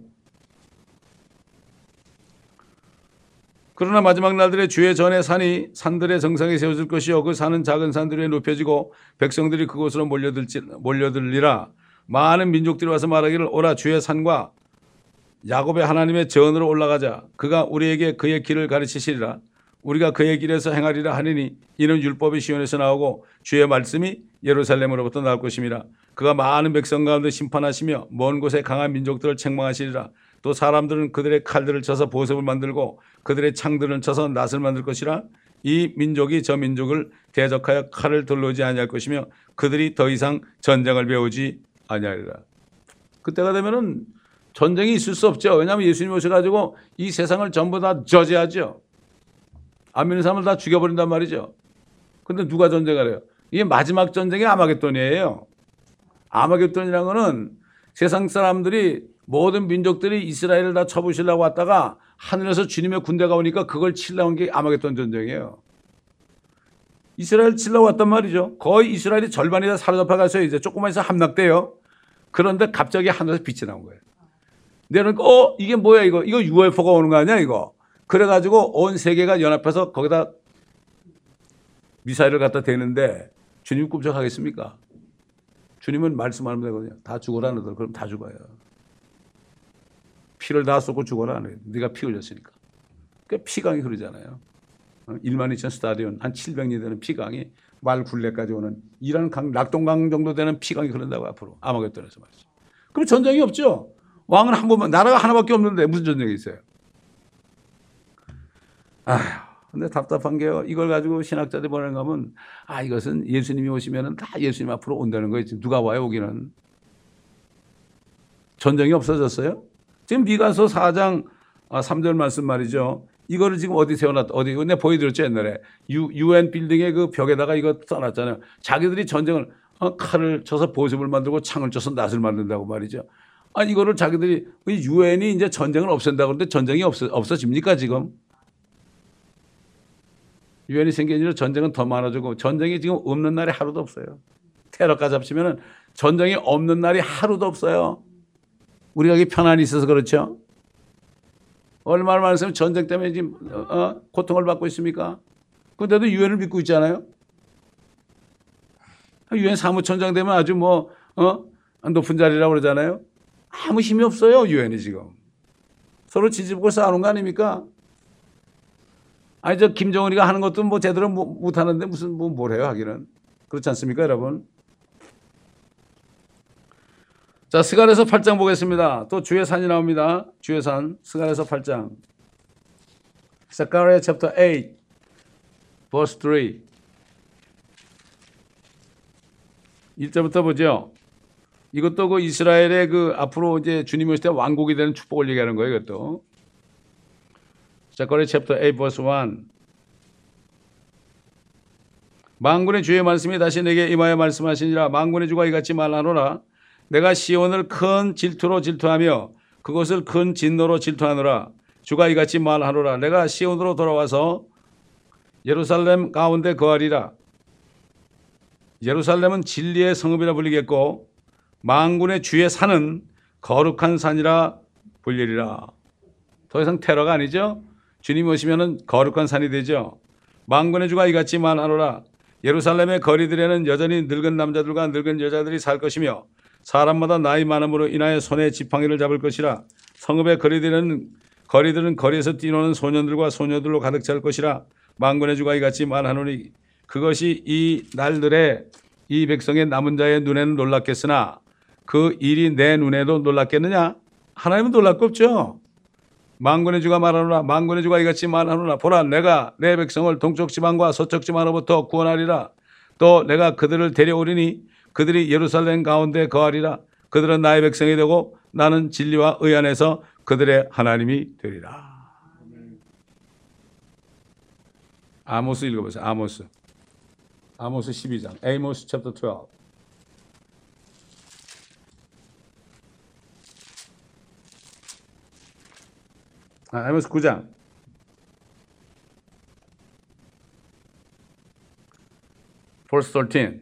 S1: 그러나 마지막 날들에 주의 전에 산들의 정상에 세워질 것이요 그 산은 작은 산들 위에 높여지고 백성들이 그곳으로 몰려들리라. 많은 민족들이 와서 말하기를 오라 주의 산과 야곱의 하나님의 전으로 올라가자. 그가 우리에게 그의 길을 가르치시리라. 우리가 그의 길에서 행하리라 하리니 이는 율법이 시온에서 나오고 주의 말씀이 예루살렘으로부터 나올 것임이라. 그가 많은 백성 가운데 심판하시며 먼 곳에 강한 민족들을 책망하시리라. 또 사람들은 그들의 칼들을 쳐서 보석을 만들고 그들의 창들을 쳐서 낫을 만들 것이라. 이 민족이 저 민족을 대적하여 칼을 들러오지 아니할 것이며 그들이 더 이상 전쟁을 배우지 아니하리라. 그때가 되면은 전쟁이 있을 수 없죠. 왜냐하면 예수님이 오셔가지고 이 세상을 전부 다 저지하죠. 안 믿는 사람을 다 죽여버린단 말이죠. 근데 누가 전쟁을 해요? 이게 마지막 전쟁이 아마겟돈이에요. 아마겟돈이라는 거는 세상 사람들이 모든 민족들이 이스라엘을 다 쳐부시려고 왔다가 하늘에서 주님의 군대가 오니까 그걸 치려고 한 게 아마겟돈 전쟁이에요. 이스라엘 치려고 왔단 말이죠. 거의 이스라엘이 절반이 다 사로잡혀 가서 이제 조금만 있어 함락돼요. 그런데 갑자기 하늘에서 빛이 나온 거예요. 내가 이게 뭐야 이거 UFO가 오는 거 아니야 이거. 그래가지고 온 세계가 연합해서 거기다 미사일을 갖다 대는데 주님 꿈쩍하겠습니까? 주님은 말씀하면 되거든요. 다 죽어라 너들. 그럼 다 죽어요. 피를 다 쏟고 죽어라. 네가 피 흘렸으니까. 그러니까 피강이 흐르잖아요. 12,000 스타디온 한 700리 되는 피강이 말 굴레까지 오는 이란 강, 낙동강 정도 되는 피강이 흐른다고 앞으로 아마겟돈에서 말이죠. 그럼 전쟁이 없죠. 왕은 한 번만, 나라가 하나밖에 없는데 무슨 전쟁이 있어요? 근데 답답한 게요. 이걸 가지고 신학자들이 뭐라는 가면 이것은 예수님이 오시면은 다 예수님 앞으로 온다는 거예요. 지금 누가 와요, 오기는? 전쟁이 없어졌어요? 지금 미가서 4장 3절 말씀 말이죠. 이거를 지금 어디 세워놨다. 어디, 내가 보여드렸죠, 옛날에. UN 빌딩의 그 벽에다가 이거 써놨잖아요. 자기들이 전쟁을, 칼을 쳐서 보습을 만들고 창을 쳐서 낫을 만든다고 말이죠. 이거를 자기들이, UN이 이제 전쟁을 없앤다고 그러는데 전쟁이 없어집니까, 지금? 유엔이 생긴 이후로 전쟁은 더 많아지고 전쟁이 지금 없는 날이 하루도 없어요. 테러까지 합치면 전쟁이 없는 날이 하루도 없어요. 우리가 여기 편안히 있어서 그렇죠. 얼마나 많으면 전쟁 때문에 지금 고통을 받고 있습니까? 그런데도 유엔을 믿고 있잖아요. 유엔 사무총장 되면 아주 높은 자리라고 그러잖아요. 아무 힘이 없어요. 유엔이 지금. 서로 지지고 싸우는 거 아닙니까? 저 김정은이가 하는 것도 제대로 못 하는데 무슨 뭘 해요 하기는. 그렇지 않습니까 여러분? 자, 스가랴서 8장 보겠습니다. 또 주의 산이 나옵니다. 주의 산, 스가랴서 8장. 스가랴 chapter 8 verse 3. 1절부터 보죠. 이것도 그 이스라엘의 그 앞으로 이제 주님 오실 때 왕국이 되는 축복을 얘기하는 거예요, 이것도. 스가랴 chapter 8 verse 1. 만군의 주의 말씀이 다시 내게 임하여 말씀하시니라. 만군의 주가 이같이 말하노라. 내가 시온을 큰 질투로 질투하며 그것을 큰 진노로 질투하노라. 주가 이같이 말하노라. 내가 시온으로 돌아와서 예루살렘 가운데 거하리라. 예루살렘은 진리의 성읍이라 불리겠고 만군의 주의 산은 거룩한 산이라 불리리라. 더 이상 테러가 아니죠. 주님이 오시면 거룩한 산이 되죠. 만군의 주가 이같이 말하노라. 예루살렘의 거리들에는 여전히 늙은 남자들과 늙은 여자들이 살 것이며 사람마다 나이 많음으로 인하여 손에 지팡이를 잡을 것이라. 성읍의 거리들은 거리에서 뛰노는 소년들과 소녀들로 가득 찰 것이라. 만군의 주가 이같이 말하노니 그것이 이 날들에 이 백성의 남은 자의 눈에는 놀랍겠으나 그 일이 내 눈에도 놀랍겠느냐? 하나님은 놀랄 거 없죠. 만군의 주가 말하노라. 만군의 주가 이같이 말하노라. 보라, 내가 내 백성을 동쪽 지방과 서쪽 지방으로부터 구원하리라. 또 내가 그들을 데려오리니 그들이 예루살렘 가운데 거하리라. 그들은 나의 백성이 되고 나는 진리와 의 안에서 그들의 하나님이 되리라. 아모스 읽어보세요. 아모스 12장. Amos chapter 12. 아모스 9장. verse 13.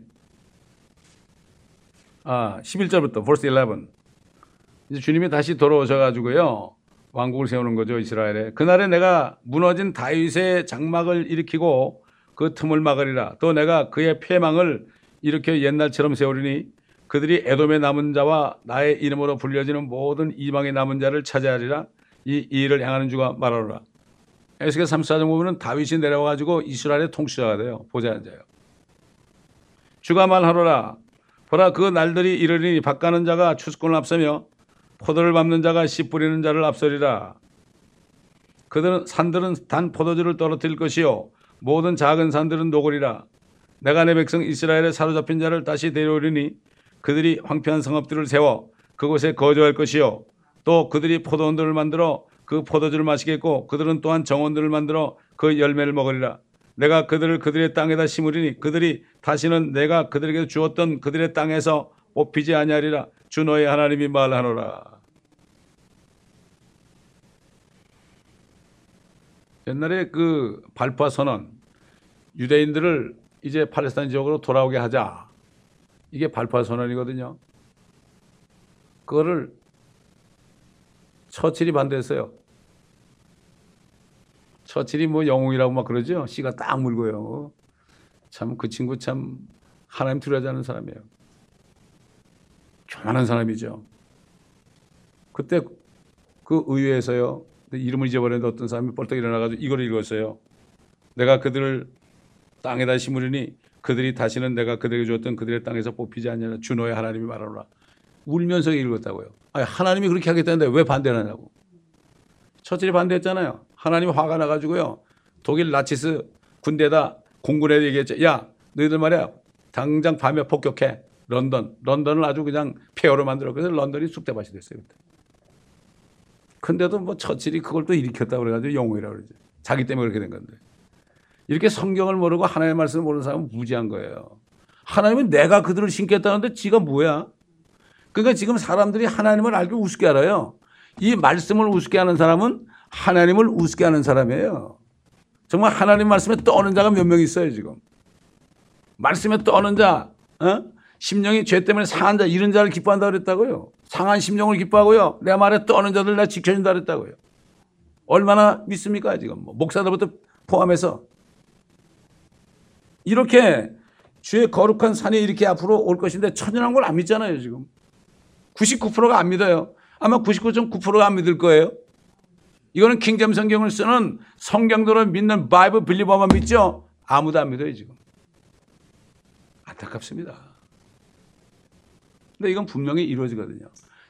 S1: 11절부터 verse 11. 이제 주님이 다시 돌아오셔가지고요. 왕국을 세우는 거죠, 이스라엘에. 그날에 내가 무너진 다윗의 장막을 일으키고 그 틈을 막으리라. 또 내가 그의 폐망을 일으켜 옛날처럼 세우리니 그들이 에돔의 남은 자와 나의 이름으로 불려지는 모든 이방의 남은 자를 차지하리라. 이 일을 행하는 주가 말하노라. 에스겔 34장 보면 다윗이 내려와가지고 이스라엘의 통치자가 돼요. 보좌한 자예요. 주가 말하노라. 보라, 그 날들이 이르리니 밭가는 자가 추수꾼을 앞서며 포도를 밟는 자가 씨 뿌리는 자를 앞서리라. 산들은 단 포도주를 떨어뜨릴 것이요 모든 작은 산들은 녹으리라. 내가 내 백성 이스라엘에 사로잡힌 자를 다시 데려오리니 그들이 황폐한 성읍들을 세워 그곳에 거주할 것이요 또 그들이 포도원들을 만들어 그 포도주를 마시겠고 그들은 또한 정원들을 만들어 그 열매를 먹으리라. 내가 그들을 그들의 땅에다 심으리니 그들이 다시는 내가 그들에게 주었던 그들의 땅에서 뽑히지 아니하리라. 주 너의 하나님이 말하노라. 옛날에 그 발파 선언, 유대인들을 이제 팔레스타인 지역으로 돌아오게 하자. 이게 발파 선언이거든요. 그거를 처칠이 반대했어요. 처칠이 뭐 영웅이라고 막 그러죠. 씨가 딱 물고요. 참 그 친구 참 하나님 두려워하지 않는 사람이에요. 교만한 사람이죠. 그때 그 의회에서요. 이름을 잊어버렸는데 어떤 사람이 벌떡 일어나가지고 이걸 읽었어요. 내가 그들을 땅에다 심으리니 그들이 다시는 내가 그들에게 주었던 그들의 땅에서 뽑히지 않느냐. 주 너의 하나님이 말하노라. 울면서 읽었다고요. 아니, 하나님이 그렇게 하겠다는데 왜 반대를 하냐고. 처칠이 반대했잖아요. 하나님이 화가 나가지고요. 독일 나치스 군대에다 공군에 얘기했죠. 야, 너희들 말이야. 당장 밤에 폭격해. 런던을 아주 그냥 폐허로 만들어. 그래서 런던이 쑥대밭이 됐어요. 그때. 근데도 뭐 처칠이 그걸 또 일으켰다고 그래가지고 영웅이라고 그러죠. 자기 때문에 그렇게 된 건데. 이렇게 성경을 모르고 하나님의 말씀을 모르는 사람은 무지한 거예요. 하나님은 내가 그들을 신겠다는데 지가 뭐야? 그러니까 지금 사람들이 하나님을 알고 우습게 알아요. 이 말씀을 우습게 하는 사람은 하나님을 우습게 하는 사람이에요. 정말 하나님 말씀에 떠오는 자가 몇 명 있어요 지금. 말씀에 떠오는 자, 심령이 죄 때문에 상한 자, 이런 자를 기뻐한다 그랬다고요. 상한 심령을 기뻐하고요. 내 말에 떠오는 자들 나 지켜준다 그랬다고요. 얼마나 믿습니까 지금. 목사들부터 포함해서. 이렇게 주의 거룩한 산이 이렇게 앞으로 올 것인데 천연한 걸 안 믿잖아요 지금. 99%가 안 믿어요. 아마 99.9%가 안 믿을 거예요. 이거는 킹잼 성경을 쓰는 성경도를 믿는 바이블 빌리버만 믿죠. 아무도 안 믿어요 지금. 안타깝습니다. 근데 이건 분명히 이루어지거든요.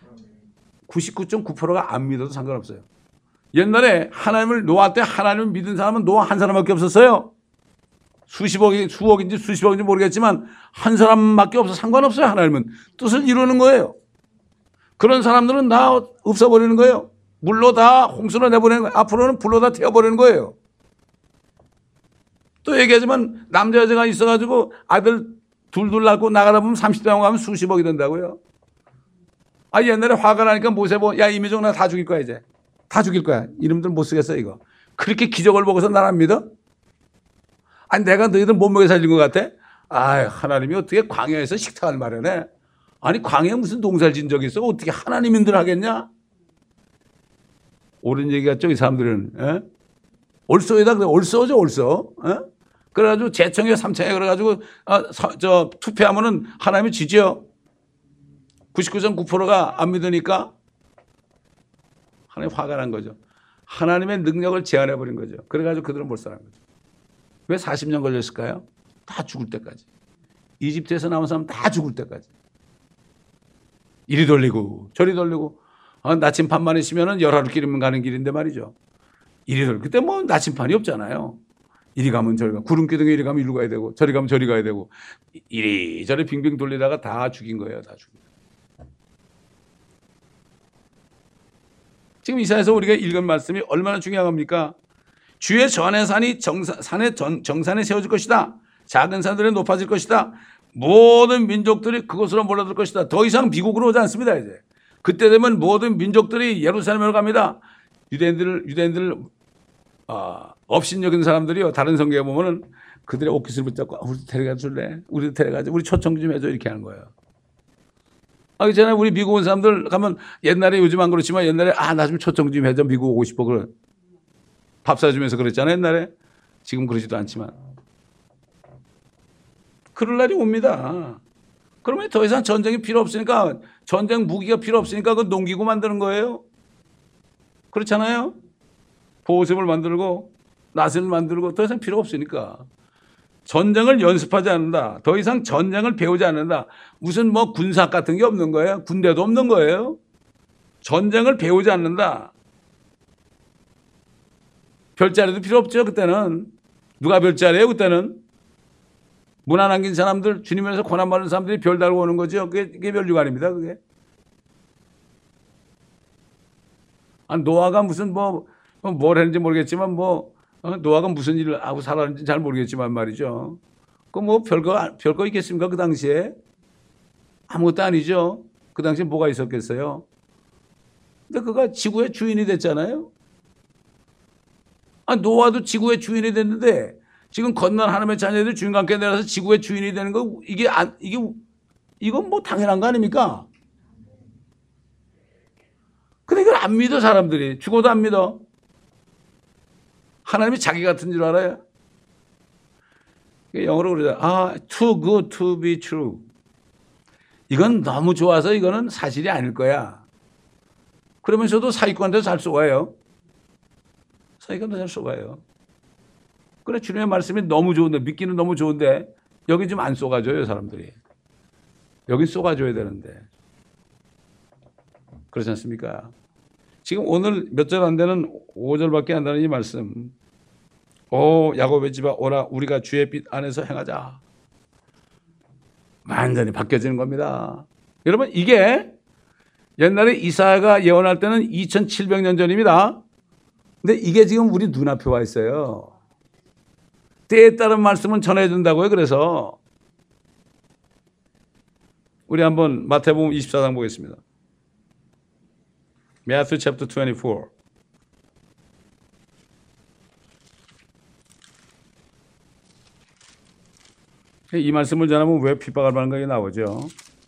S1: 99.9%가 안 믿어도 상관없어요. 옛날에 하나님을 노아 때 하나님을 믿은 사람은 노아 한 사람밖에 없었어요. 수억인지 수십억인지 모르겠지만 한 사람밖에 없어. 상관없어요. 하나님은 뜻을 이루는 거예요. 그런 사람들은 다 없어버리는 거예요. 물로 다 홍수로 내보내는 거예요. 앞으로는 불로 다 태워버리는 거예요. 또 얘기하지만 남자 여자가 있어가지고 아들 둘 낳고 나가다 보면 30대 가면 수십억이 된다고요. 아, 옛날에 화가 나니까 모세 야, 이미정 나 다 죽일 거야, 이제. 다 죽일 거야. 이름들 못 쓰겠어, 이거. 그렇게 기적을 보고서 날 안 믿어? 아니, 내가 너희들 못 먹여 살린 것 같아? 아, 하나님이 어떻게 광야에서 식탁을 마련해? 아니, 광야에 무슨 농사를 진 적이 있어? 어떻게 하나님인들 하겠냐? 옳은 얘기 같죠, 이 사람들은. 에? 올소에다 그래. 올소죠, 올소. 에? 그래가지고 재청에 삼청에 그래가지고 투표하면은 하나님이 지지요. 99.9%가 안 믿으니까 하나님 화가 난 거죠. 하나님의 능력을 제한해버린 거죠. 그래가지고 그들은 못 사는 거죠. 왜 40년 걸렸을까요? 다 죽을 때까지. 이집트에서 나온 사람 다 죽을 때까지. 이리 돌리고 저리 돌리고 나침판만 있으면 열하루길이면 가는 길인데 말이죠. 이리 돌리고 그때 뭐 나침판이 없잖아요. 이리 가면 저리 가. 구름기둥에 이리 가면 이리로 가야 되고 저리 가면 저리 가야 되고 이리저리 빙빙 돌리다가 다 죽인 거예요. 다 죽인 거예요. 지금 이사야에서 우리가 읽은 말씀이 얼마나 중요한 겁니까? 주의 전의 산이 정산에 세워질 것이다. 작은 산들에 높아질 것이다. 모든 민족들이 그곳으로 몰려들 것이다. 더 이상 미국으로 오지 않습니다. 이제 그때 되면 모든 민족들이 예루살렘으로 갑니다. 유대인들 업신여긴 사람들이요. 다른 성경에 보면은 그들의 옷깃을 붙잡고 우리 데려가 줄래? 우리 데려가자. 우리 초청 좀 해줘. 이렇게 하는 거예요. 그렇잖아요. 우리 미국 온 사람들 가면 옛날에 요즘 안 그렇지만 옛날에 나 좀 초청 좀 해줘. 미국 오고 싶어. 그래. 밥 사주면서 그랬잖아요. 옛날에. 지금 그러지도 않지만. 그럴 날이 옵니다. 그러면 더 이상 전쟁이 필요 없으니까 전쟁 무기가 필요 없으니까 그 농기구 만드는 거예요. 그렇잖아요. 보호seb을 만들고 나스를 만들고 더 이상 필요 없으니까. 전쟁을 연습하지 않는다. 더 이상 전쟁을 배우지 않는다. 무슨 뭐 군사 같은 게 없는 거예요. 군대도 없는 거예요. 전쟁을 배우지 않는다. 별자리도 필요 없죠. 그때는. 누가 별자리예요? 그때는. 문화 남긴 사람들, 주님에서 고난받는 사람들이 별 달고 오는 거죠. 그게 별육아입니다. 그게. 노아가 무슨 뭘 했는지 모르겠지만 노아가 무슨 일을 하고 살았는지 잘 모르겠지만 말이죠. 그 별거 있겠습니까? 그 당시에. 아무것도 아니죠. 그 당시에 뭐가 있었겠어요. 근데 그가 지구의 주인이 됐잖아요. 노아도 지구의 주인이 됐는데 지금 건넌 하나님의 자녀들이 주인과 함께 내려서 지구의 주인이 되는 거 이건 뭐 당연한 거 아닙니까? 근데 이걸 안 믿어 사람들이. 죽어도 안 믿어. 하나님이 자기 같은 줄 알아요? 영어로 그러죠. too good to be true. 이건 너무 좋아서 이거는 사실이 아닐 거야. 그러면서도 사기꾼한테 잘 쏘아요. 사기꾼한테 잘 쏘아요. 그래 주님의 말씀이 너무 좋은데 믿기는 너무 좋은데 여기 좀 안 쏘가줘요 사람들이. 여기 쏘가줘야 되는데. 그렇지 않습니까? 지금 오늘 몇 절 안 되는 5절밖에 안 되는 이 말씀. 야곱의 집아 오라 우리가 주의 빛 안에서 행하자. 완전히 바뀌어지는 겁니다. 여러분 이게 옛날에 이사야가 예언할 때는 2700년 전입니다. 근데 이게 지금 우리 눈앞에 와 있어요. 때에 따른 말씀은 전해준다고요. 그래서 우리 한번 마태복음 24장 보겠습니다. Matthew chapter 24. 이 말씀을 전하면 왜 핍박을 받는 것이 나오죠.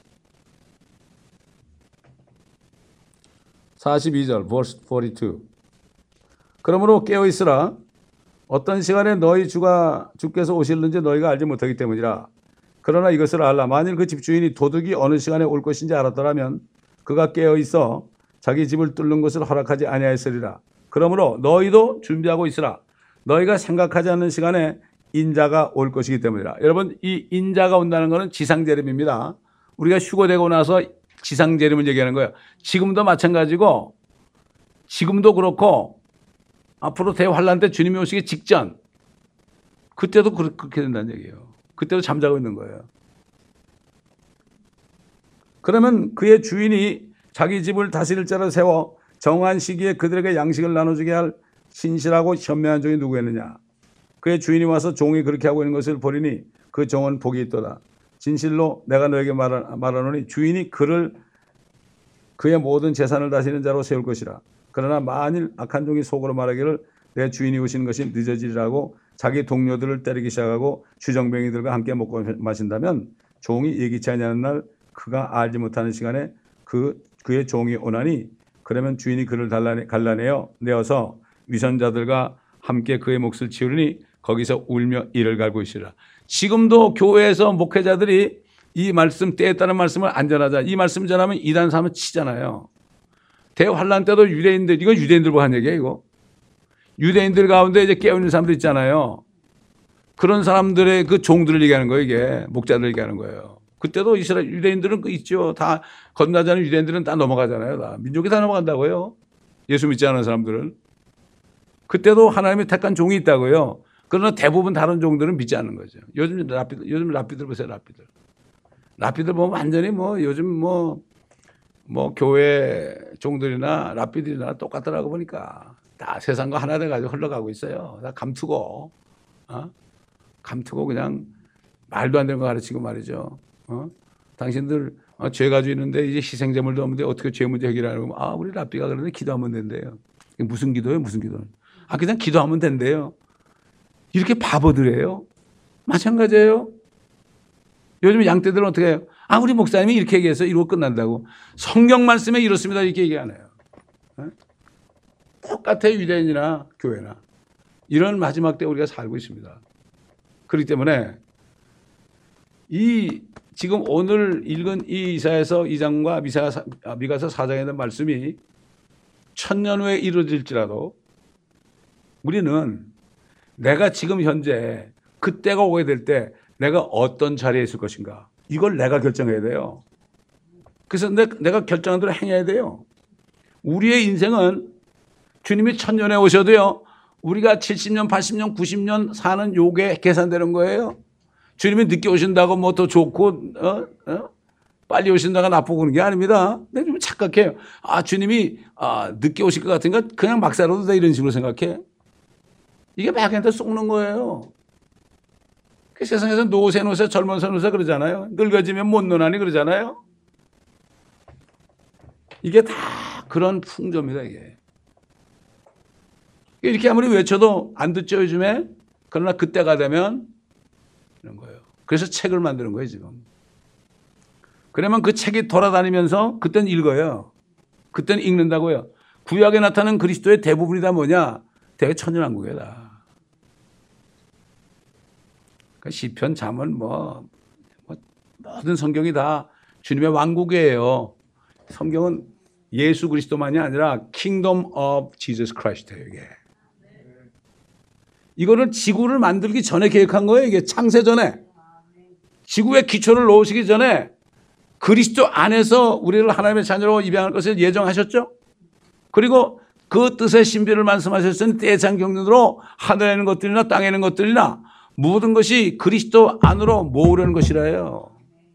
S1: 42절 verse 42. 그러므로 깨어있으라. 어떤 시간에 너희 주께서 오실는지 너희가 알지 못하기 때문이라. 그러나 이것을 알라. 만일 그 집주인이 도둑이 어느 시간에 올 것인지 알았더라면 그가 깨어있어 자기 집을 뚫는 것을 허락하지 아니하였으리라. 그러므로 너희도 준비하고 있으라. 너희가 생각하지 않는 시간에 인자가 올 것이기 때문이라. 여러분 이 인자가 온다는 것은 지상재림입니다. 우리가 휴거되고 나서 지상재림을 얘기하는 거예요. 지금도 마찬가지고 지금도 그렇고 앞으로 대환란 때 주님이 오시기 직전 그때도 그렇게 된다는 얘기예요. 그때도 잠자고 있는 거예요. 그러면 그의 주인이 자기 집을 다스릴 자를 세워 정한 시기에 그들에게 양식을 나눠주게 할 신실하고 현명한 종이 누구였느냐. 그의 주인이 와서 종이 그렇게 하고 있는 것을 보리니 그 종은 복이 있도다. 진실로 내가 너에게 말하노니 주인이 그를 그의 모든 재산을 다스리는 자로 세울 것이라. 그러나 만일 악한 종이 속으로 말하기를 내 주인이 오시는 것이 늦어지리라고 자기 동료들을 때리기 시작하고 주정뱅이들과 함께 먹고 마신다면 종이 예기치 아니하는 날 그가 알지 못하는 시간에 그의 종이 오나니 그러면 주인이 그를 갈라내어 내어서 위선자들과 함께 그의 몫을 치우리니 거기서 울며 이를 갈고 있으리라. 지금도 교회에서 목회자들이 이 말씀, 때에 따른 말씀을 안 전하자. 이 말씀 전하면 이단 삼아 치잖아요. 대환란 때도 유대인들, 이거 유대인들과 한 얘기예요, 이거. 유대인들 가운데 이제 깨어있는 사람들 있잖아요. 그런 사람들의 그 종들을 얘기하는 거예요, 이게. 목자들을 얘기하는 거예요. 그때도 이스라엘 유대인들은 있죠. 다 건너지 않은 유대인들은 다 넘어가잖아요. 다. 민족이 다 넘어간다고요. 예수 믿지 않은 사람들은. 그때도 하나님이 택한 종이 있다고요. 그러나 대부분 다른 종들은 믿지 않는 거죠. 요즘 랍비들 보세요, 랍비들. 랍비들 보면 완전히 요즘 교회 종들이나 랍비들이나 똑같더라고 보니까. 다 세상과 하나 돼가지고 흘러가고 있어요. 다 감투고, 감투고 그냥 말도 안 되는 거 가르치고 말이죠. 당신들 죄 가지고 있는데 이제 희생제물도 없는데 어떻게 죄 문제 해결하려고 하면 우리 랍비가 그러는데 기도하면 된대요. 무슨 기도예요? 무슨 기도는? 그냥 기도하면 된대요. 이렇게 바보들이에요. 마찬가지예요. 요즘 양떼들은 어떻게 해요? 우리 목사님이 이렇게 얘기해서 이러고 끝난다고. 성경 말씀에 이렇습니다. 이렇게 얘기 안 해요. 똑같아요. 유대인이나 교회나. 이런 마지막 때 우리가 살고 있습니다. 그렇기 때문에 지금 오늘 읽은 이 이사야서 2장과 미가서 4장에 대한 말씀이 1000년 후에 이루어질지라도 우리는 내가 지금 현재 그때가 오게 될 때 내가 어떤 자리에 있을 것인가 이걸 내가 결정해야 돼요. 그래서 내가 결정한 대로 행해야 돼요. 우리의 인생은 주님이 1000년에 오셔도요 우리가 70년, 80년, 90년 사는 요게 계산되는 거예요. 주님이 늦게 오신다고 뭐 더 좋고 빨리 오신다가 나쁘고 그런 게 아닙니다. 내가 좀 착각해요. 주님이 늦게 오실 것 같으니까 그냥 막 살아도 돼 이런 식으로 생각해. 이게 막한테 속는 거예요. 그 세상에서 노세 젊어서 노세 그러잖아요. 늙어지면 못 노나니 그러잖아요. 이게 다 그런 풍조입니다. 이게. 이렇게 아무리 외쳐도 안 듣죠 요즘에. 그러나 그때가 되면 이런 거예요. 그래서 책을 만드는 거예요 지금. 그러면 그 책이 돌아다니면서 그때는 읽어요. 그때는 읽는다고요. 구약에 나타난 그리스도의 대부분이 다 뭐냐? 대개 천연왕국이다. 그러니까 시편, 잠언 모든 성경이 다 주님의 왕국이에요. 성경은 예수 그리스도만이 아니라 Kingdom of Jesus Christ예요. 이게. 이거를 지구를 만들기 전에 계획한 거예요. 이게 창세 전에. 지구의 기초를 놓으시기 전에 그리스도 안에서 우리를 하나님의 자녀로 입양할 것을 예정하셨죠. 그리고 그 뜻의 신비를 말씀하셨으니 때장 경륜으로 하늘에 있는 것들이나 땅에 있는 것들이나 모든 것이 그리스도 안으로 모으려는 것이라요.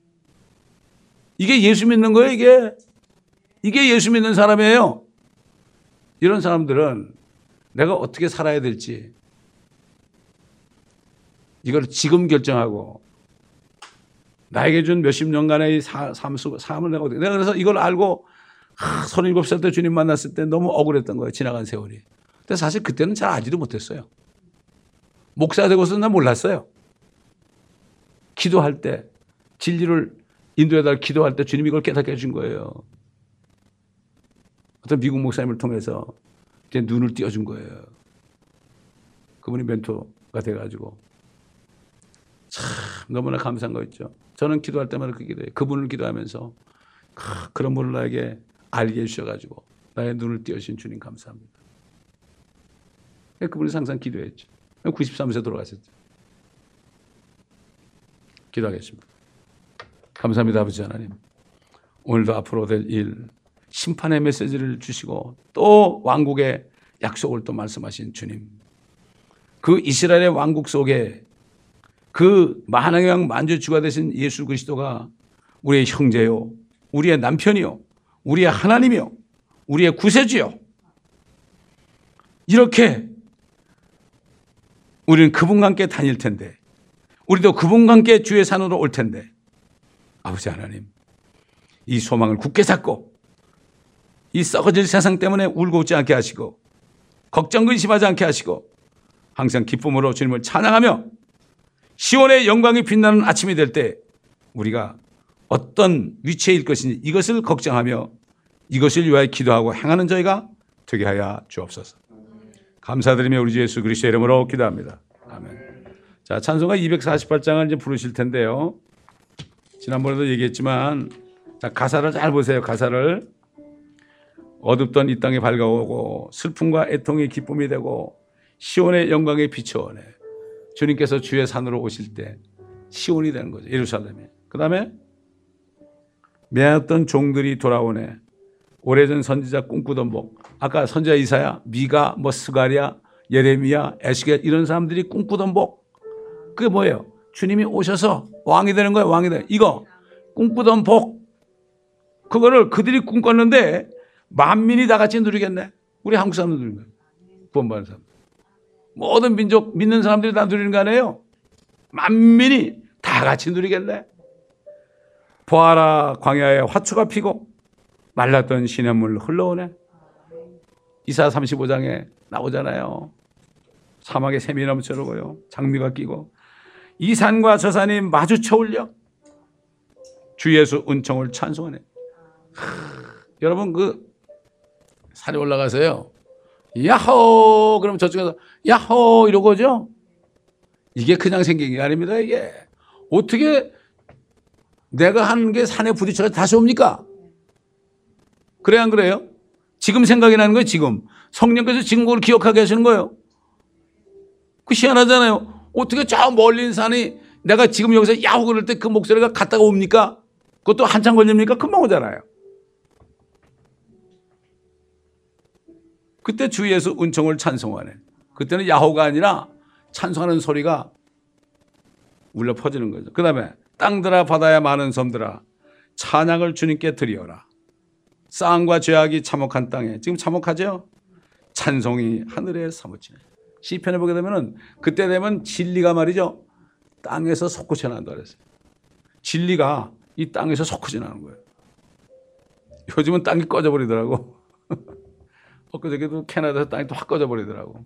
S1: 이게 예수 믿는 거예요. 이게 예수 믿는 사람이에요. 이런 사람들은 내가 어떻게 살아야 될지 이걸 지금 결정하고 나에게 준 몇십 년간의 삶을 내가 그래서 이걸 알고 37살 때 주님 만났을 때 너무 억울했던 거예요. 지나간 세월이. 근데 사실 그때는 잘 알지도 못했어요. 목사 되고서는 난 몰랐어요. 기도할 때 진리를 인도해달라 기도할 때 주님이 이걸 깨닫게 해준 거예요. 어떤 미국 목사님을 통해서 제 눈을 띄워준 거예요. 그분이 멘토가 돼가지고 참 너무나 감사한 거 있죠. 저는 기도할 때마다 그 기도해요. 그분을 기도하면서 그런 분을 나에게 알게 해주셔가지고 나의 눈을 띄우신 주님 감사합니다. 그분이 항상 기도했죠. 93세 돌아가셨죠. 기도하겠습니다. 감사합니다 아버지 하나님. 오늘도 앞으로 될 일 심판의 메시지를 주시고 또 왕국의 약속을 또 말씀하신 주님. 그 이스라엘의 왕국 속에 그 만왕의 왕 만주주가 되신 예수 그리스도가 우리의 형제요, 우리의 남편이요, 우리의 하나님이요, 우리의 구세주요. 이렇게 우리는 그분과 함께 다닐 텐데 우리도 그분과 함께 주의 산으로 올 텐데 아버지 하나님 이 소망을 굳게 잡고 이 썩어질 세상 때문에 울고 웃지 않게 하시고 걱정 근심하지 않게 하시고 항상 기쁨으로 주님을 찬양하며 시온의 영광이 빛나는 아침이 될 때 우리가 어떤 위치에 있을 것인지 이것을 걱정하며 이것을 위하여 기도하고 행하는 저희가 되게 하여 주옵소서. 감사드리며 우리 주 예수 그리스도의 이름으로 기도합니다. 아멘. 자, 찬송가 248장을 이제 부르실 텐데요. 지난번에도 얘기했지만 자, 가사를 잘 보세요. 가사를 어둡던 이 땅에 밝아오고 슬픔과 애통이 기쁨이 되고 시온의 영광에 비춰오네. 주님께서 주의 산으로 오실 때 시온이 되는 거죠. 예루살렘이. 그 다음에 매었던 종들이 돌아오네. 오래전 선지자 꿈꾸던 복. 아까 선지자 이사야, 미가, 스가랴, 예레미야, 에스겔 이런 사람들이 꿈꾸던 복. 그게 뭐예요? 주님이 오셔서 왕이 되는 거예요. 왕이 되는. 이거 꿈꾸던 복. 그거를 그들이 꿈꿨는데 만민이 다 같이 누리겠네. 우리 한국 사람들 누리는 거예요. 구원받은 사람. 모든 민족 믿는 사람들이 다 누리는 거 아니에요? 만민이 다 같이 누리겠네. 보아라 광야에 화초가 피고 말랐던 시냇물 흘러오네. 이사 35장에 나오잖아요. 사막에 샘이 넘쳐나고요. 장미가 끼고 이 산과 저 산이 마주쳐 올려 주 예수 은총을 찬송하네. 여러분 그 산에 올라가서요. 야호 그러면 저쪽에서 야호 이러고 오죠. 이게 그냥 생긴 게 아닙니다. 이게 어떻게 내가 하는 게 산에 부딪혀서 다시 옵니까? 그래 안 그래요? 지금 생각이 나는 거예요. 지금 성령께서 지금 그걸 기억하게 하시는 거예요. 그 희한하잖아요. 어떻게 저 멀린 산이 내가 지금 여기서 야호 그럴 때 그 목소리가 갔다가 옵니까? 그것도 한참 걸립니까? 금방 오잖아요. 그때 주 예수 은총을 찬송하네. 그때는 야호가 아니라 찬송하는 소리가 울려 퍼지는 거죠. 그 다음에 땅들아 바다야 많은 섬들아 찬양을 주님께 드리어라. 쌍과 죄악이 참혹한 땅에 지금 참혹하죠? 찬송이 하늘에 사무치네. 시편에 보게 되면은 그때 되면 진리가 말이죠. 땅에서 솟구쳐 난다 그랬어요. 진리가 이 땅에서 솟구쳐 나는 거예요. 요즘은 땅이 꺼져버리더라고. 엊그저께도 캐나다에서 땅이 또 확 꺼져버리더라고.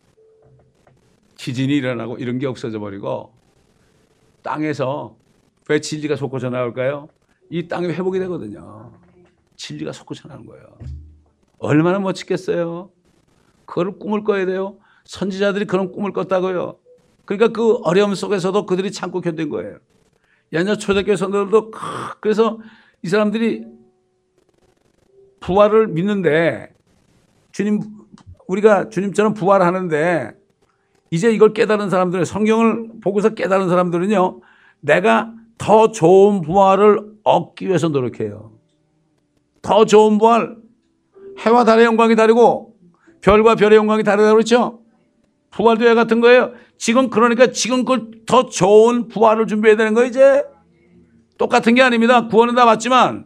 S1: 지진이 일어나고 이런 게 없어져 버리고 땅에서 왜 진리가 솟구쳐 나올까요? 이 땅이 회복이 되거든요. 진리가 솟구쳐 나는 거예요. 얼마나 멋지겠어요. 그걸 꿈을 꿔야 돼요. 선지자들이 그런 꿈을 꿨다고요. 그러니까 그 어려움 속에서도 그들이 참고 견딘 거예요. 옛날 초대교회 성도들도 그래서 이 사람들이 부활을 믿는데 우리가 주님처럼 부활하는데 이제 이걸 깨달은 사람들은 성경을 보고서 깨달은 사람들은요. 내가 더 좋은 부활을 얻기 위해서 노력해요. 더 좋은 부활. 해와 달의 영광이 다르고 별과 별의 영광이 다르다고 그렇죠? 부활도 해 같은 거예요. 지금 그러니까 지금 그걸 더 좋은 부활을 준비해야 되는 거예요 이제. 똑같은 게 아닙니다. 구원은 다 맞지만.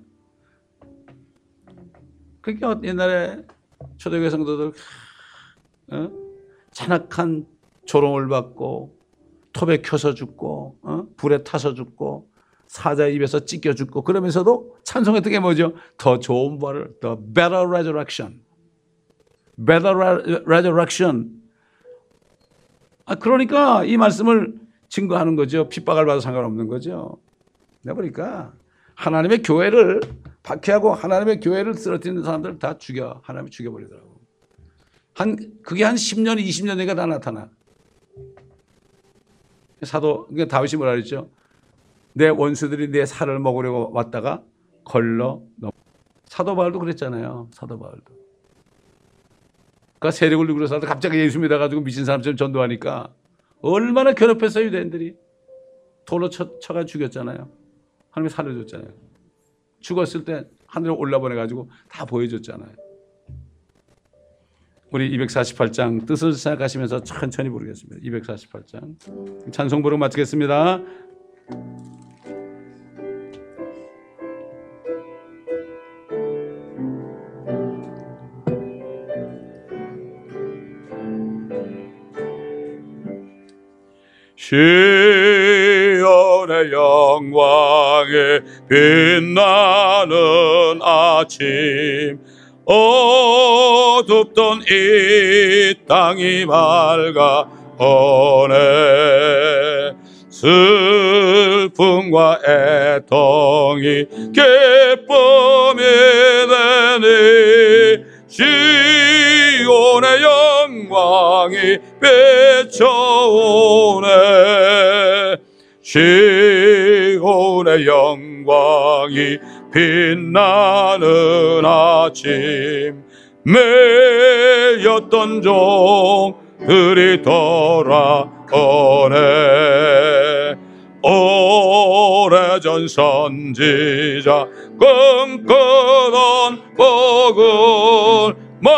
S1: 그러니까 옛날에 초대교회 성도들 잔악한 조롱을 받고 톱에 켜서 죽고 불에 타서 죽고 사자의 입에서 찢겨 죽고 그러면서도 찬송했던 게 뭐죠? 더 좋은 부활을 The better resurrection. Better resurrection. 그러니까 이 말씀을 증거하는 거죠. 핍박을 받아도 상관없는 거죠. 내가 하나님의 교회를 박해하고 하나님의 교회를 쓰러뜨리는 사람들 다 하나님이 죽여버리더라고. 그게 한 10년, 20년 되니까 다 나타나. 그러니까 다윗이 뭐라 그랬죠? 내 원수들이 내 살을 먹으려고 왔다가 걸러 넘어. 사도 바울도 그랬잖아요. 사도 바울도. 그러니까 세력을 누구로 살다 갑자기 예수 믿어가지고 미친 사람처럼 전도하니까 얼마나 괴롭혔어요, 유대인들이. 돌로 쳐가 죽였잖아요. 하나님이 살려줬잖아요. 죽었을 때 하늘에 올라보내가지고 다 보여줬잖아요. 우리 248장 뜻을 생각하시면서 천천히 부르겠습니다. 248장 찬송 부르고 마치겠습니다. 시온의 영광에 빛나는 아침 어둡던 이 땅이 밝아 오네. 슬픔과 애통이 기쁨이 되니 시온의 영광이 비춰오네. 시온의 영광이 빛나는 아침 매였던 종들이 돌아오네. 오래전 선지자 꿈꾸던 복을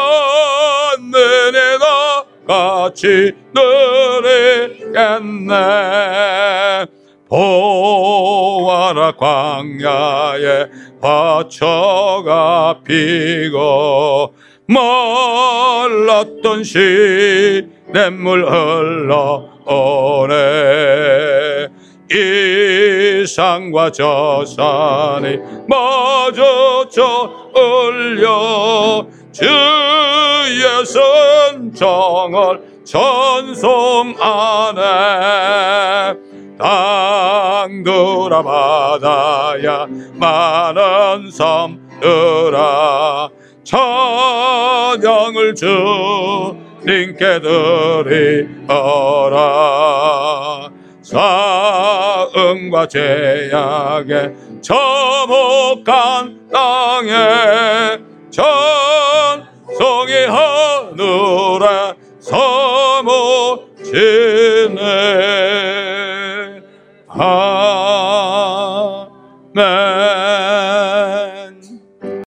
S1: 만년에 다 같이 누리겠네. 보아라 광야에 화초가 피고 말랐던 시냇물 흘러오네. 이 산과 저 산이 마주쳐 울려 주의 선정을 찬송하네. 땅들아 바다야 많은 섬들아 찬양을 주님께 드리어라. 사음과 제약에 처목한 땅에 찬송이 하늘에 사무치네.